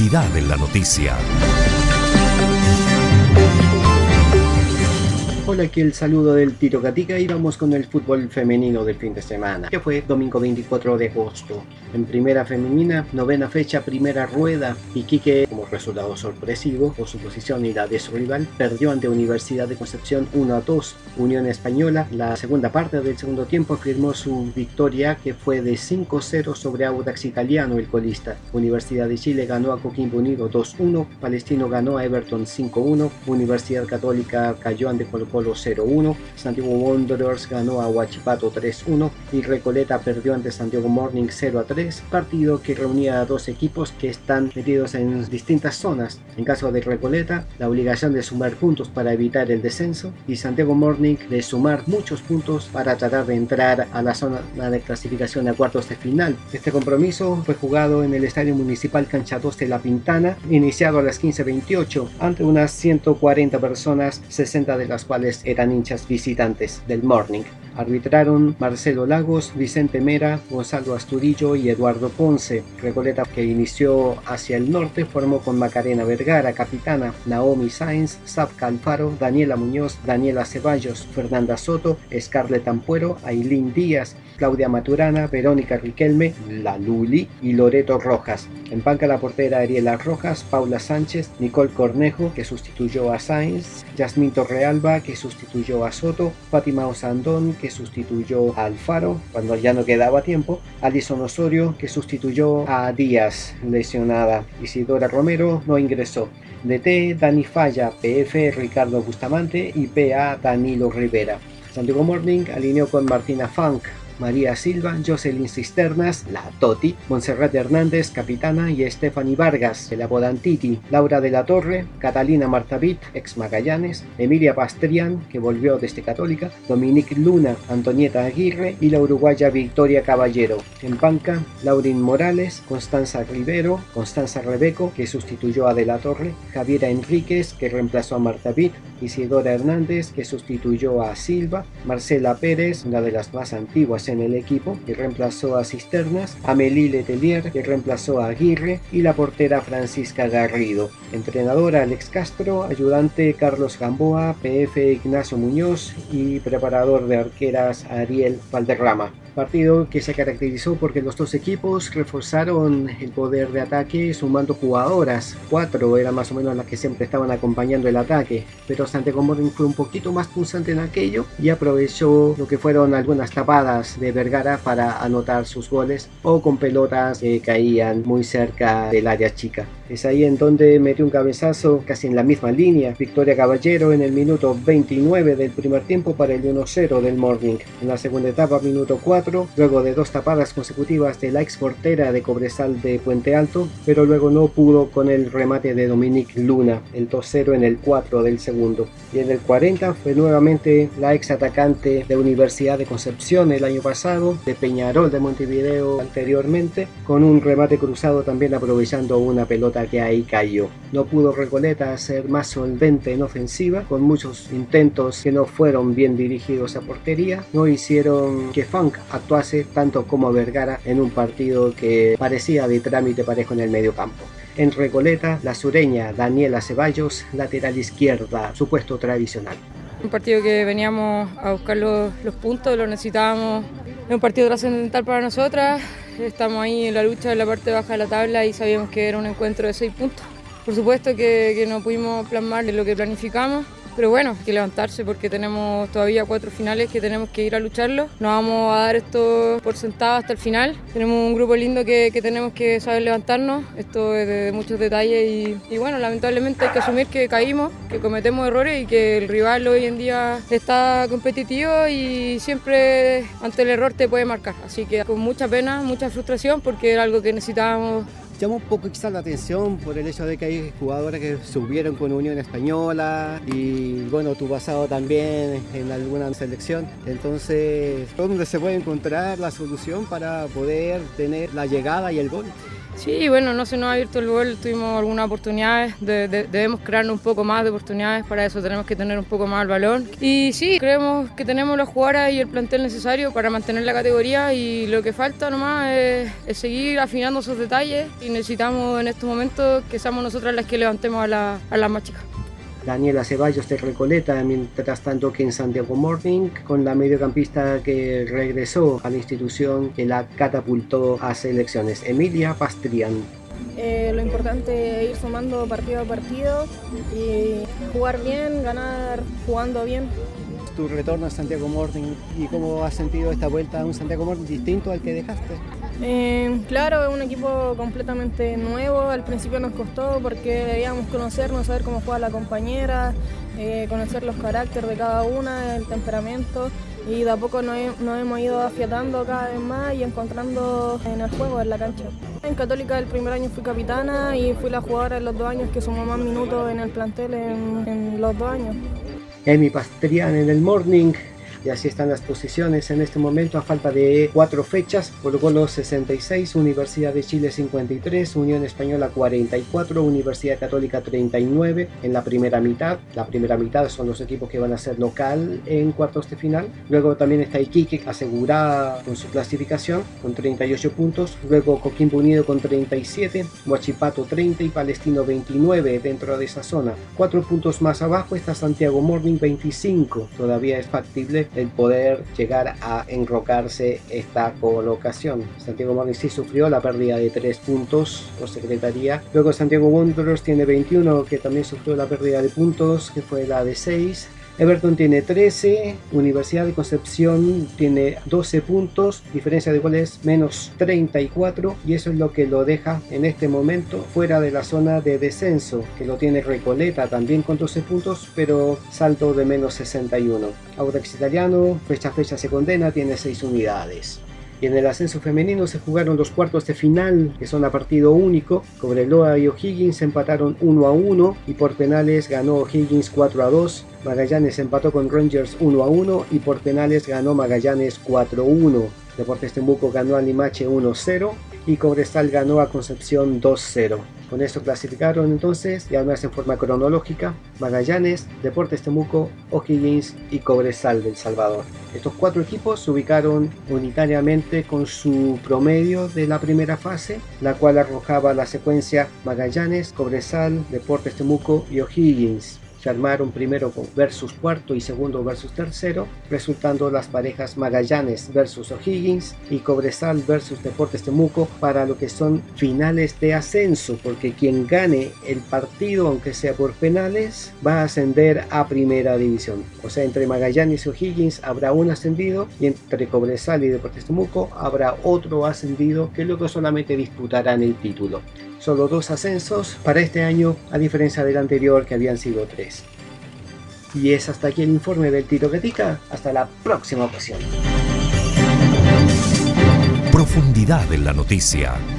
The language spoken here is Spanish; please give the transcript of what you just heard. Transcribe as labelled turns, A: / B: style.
A: Actualidad en la noticia.
B: Hola, aquí el saludo del Tito Gatica y vamos con el fútbol femenino del fin de semana, que fue domingo 24 de agosto. En primera femenina, novena fecha, primera rueda, Iquique, como resultado sorpresivo por su posición y la de su rival, perdió ante Universidad de Concepción 1-2. Unión Española, la segunda parte del segundo tiempo, firmó su victoria, que fue de 5-0 sobre Audax Italiano, el colista. Universidad de Chile ganó a Coquimbo Unido 2-1, Palestino ganó a Everton 5-1, Universidad Católica cayó ante Colo-Colo 0-1, Santiago Wanderers ganó a Huachipato 3-1 y Recoleta perdió ante Santiago Morning 0-3, partido que reunía a dos equipos que están metidos en distintas zonas. En caso de Recoleta, la obligación de sumar puntos para evitar el descenso, y Santiago Morning de sumar muchos puntos para tratar de entrar a la zona de clasificación a cuartos de final. Este compromiso fue jugado en el Estadio Municipal Cancha 2 de La Pintana, iniciado a las 15:28 ante unas 140 personas, 60 de las cuales eran hinchas visitantes del Morning. Arbitraron Marcelo Lagos, Vicente Mera, Gonzalo Asturillo y Eduardo Ponce. Recoleta, que inició hacia el norte, formó con Macarena Vergara, capitana, Naomi Sáenz, Zafka Alfaro, Daniela Muñoz, Daniela Ceballos, Fernanda Soto, Scarlett Ampuero, Ailín Díaz, Claudia Maturana, Verónica Riquelme, La Luli y Loreto Rojas. En banca, la portera Ariela Rojas, Paula Sánchez, Nicole Cornejo, que sustituyó a Sáenz, Yasmín Torrealba, que sustituyó a Soto, Fátima Osandón, que sustituyó a Alfaro cuando ya no quedaba tiempo, Alison Osorio, que sustituyó a Díaz, lesionada. Isidora Romero no ingresó. DT Dani Falla, PF Ricardo Bustamante y PA Danilo Rivera. Santiago Morning alineó con Martina Funk, María Silva, Jocelyn Cisternas, la Toti, Montserrat Hernández, capitana, y Stephanie Vargas, el apodan Titi, Laura de la Torre, Catalina Martavit, ex Magallanes, Emilia Pastrián, que volvió desde Católica, Dominique Luna, Antonieta Aguirre y la uruguaya Victoria Caballero. En banca, Laurin Morales, Constanza Rivero, Constanza Rebeco, que sustituyó a de la Torre, Javiera Enríquez, que reemplazó a Martavit, Isidora Hernández, que sustituyó a Silva, Marcela Pérez, una de las más antiguas en el equipo, que reemplazó a Cisternas, Amélie Letelier, que reemplazó a Aguirre, y la portera Francisca Garrido. Entrenadora Alex Castro, ayudante Carlos Gamboa, PF Ignacio Muñoz y preparador de arqueras Ariel Valderrama. Partido que se caracterizó porque los dos equipos reforzaron el poder de ataque sumando jugadoras. 4 eran más o menos las que siempre estaban acompañando el ataque, pero Santiago Morning fue un poquito más punzante en aquello y aprovechó lo que fueron algunas tapadas de Vergara para anotar sus goles, o con pelotas que caían muy cerca del área chica. Es ahí en donde metió un cabezazo casi en la misma línea Victoria Caballero en el minuto 29 del primer tiempo para el 1-0 del Morning. En la segunda etapa, minuto 4, luego de 2 tapadas consecutivas de la ex portera de Cobresal de Puente Alto, pero luego no pudo con el remate de Dominique Luna, el 2-0 en el 4 del segundo. Y en el 40 fue nuevamente la ex atacante de Universidad de Concepción el año pasado, de Peñarol de Montevideo anteriormente, con un remate cruzado también aprovechando una pelota que ahí cayó. No pudo Recoleta ser más solvente en ofensiva, con muchos intentos que no fueron bien dirigidos a portería, no hicieron que Funk actuase tanto como Vergara en un partido que parecía de trámite parejo en el medio campo. En Recoleta, la sureña Daniela Ceballos, lateral izquierda, su puesto tradicional.
C: Un partido que veníamos a buscar los puntos, lo necesitábamos. Es un partido trascendental para nosotras. Estamos ahí en la lucha en la parte baja de la tabla y sabíamos que era un encuentro de 6 puntos. Por supuesto que no pudimos plasmar lo que planificamos, pero bueno, hay que levantarse porque tenemos todavía 4 finales que tenemos que ir a lucharlo. No vamos a dar esto por sentado hasta el final. Tenemos un grupo lindo que tenemos que saber levantarnos. Esto es de muchos detalles y bueno, lamentablemente hay que asumir que caímos, que cometemos errores y que el rival hoy en día está competitivo y siempre ante el error te puede marcar. Así que con mucha pena, mucha frustración porque era algo que necesitábamos.
B: Llama un poco quizás la atención por el hecho de que hay jugadoras que subieron con Unión Española y bueno, tu pasado también en alguna selección. Entonces, ¿dónde se puede encontrar la solución para poder tener la llegada y el gol?
C: Sí, bueno, no se nos ha abierto el gol, tuvimos algunas oportunidades, debemos crearnos un poco más de oportunidades, para eso tenemos que tener un poco más el balón. Y sí, creemos que tenemos las jugadoras y el plantel necesario para mantener la categoría, y lo que falta nomás es seguir afinando esos detalles, y necesitamos en estos momentos que seamos nosotras las que levantemos a las más chicas.
B: Daniela Ceballos de Recoleta, mientras tanto que en Santiago Morning, con la mediocampista que regresó a la institución que la catapultó a selecciones, Emilia Pastrián.
A: Lo importante es ir sumando partido a partido y jugar bien, ganar jugando bien.
B: Tu retorno a Santiago Morning, ¿y cómo has sentido esta vuelta a un Santiago Morning distinto al que dejaste?
A: Claro, es un equipo completamente nuevo. Al principio nos costó porque debíamos conocernos, saber cómo juega la compañera, conocer los caracteres de cada una, el temperamento, y de a poco nos hemos ido afiatando cada vez más y encontrando en el juego, en la cancha. En Católica el primer año fui capitana y fui la jugadora en los 2 años que sumó más minutos en el plantel en los 2 años.
B: Emi Pastrián en el Morning. Y así están las posiciones en este momento a falta de 4 fechas. Colo-Colo 66, Universidad de Chile 53, Unión Española 44, Universidad Católica 39 en la primera mitad. La primera mitad son los equipos que van a ser local en cuartos de final. Luego también está Iquique asegurada con su clasificación con 38 puntos. Luego Coquimbo Unido con 37, Huachipato 30 y Palestino 29 dentro de esa zona. 4 puntos más abajo está Santiago Morning 25. Todavía es factible el poder llegar a enrocarse esta colocación. Santiago Morning sí sufrió la pérdida de 3 puntos por secretaría. Luego Santiago Wanderers tiene 21, que también sufrió la pérdida de puntos, que fue la de 6. Everton tiene 13, Universidad de Concepción tiene 12 puntos, diferencia de goles menos 34, y eso es lo que lo deja en este momento fuera de la zona de descenso, que lo tiene Recoleta también con 12 puntos, pero saldo de menos 61. Audax Italiano, fecha a fecha se condena, tiene 6 unidades. Y en el ascenso femenino se jugaron los cuartos de final, que son a partido único. Cobreloa y O'Higgins empataron 1-1 y por penales ganó O'Higgins 4-2. Magallanes empató con Rangers 1-1 y por penales ganó Magallanes 4-1. Deportes Temuco ganó a Limache 1-0 y Cobresal ganó a Concepción 2-0. Con esto clasificaron entonces, y además en forma cronológica, Magallanes, Deportes Temuco, O'Higgins y Cobresal del Salvador. Estos 4 equipos se ubicaron unitariamente con su promedio de la primera fase, la cual arrojaba la secuencia Magallanes, Cobresal, Deportes Temuco y O'Higgins. Se armaron primero versus cuarto y segundo versus tercero, resultando las parejas Magallanes versus O'Higgins y Cobresal versus Deportes Temuco para lo que son finales de ascenso, porque quien gane el partido, aunque sea por penales, va a ascender a primera división. O sea, entre Magallanes y O'Higgins habrá un ascendido y entre Cobresal y Deportes Temuco habrá otro ascendido que luego solamente disputarán el título. Solo 2 ascensos para este año, a diferencia del anterior que habían sido 3. Y es hasta aquí el informe del Tito Gatica. Hasta la próxima ocasión.
D: Profundidad en la noticia.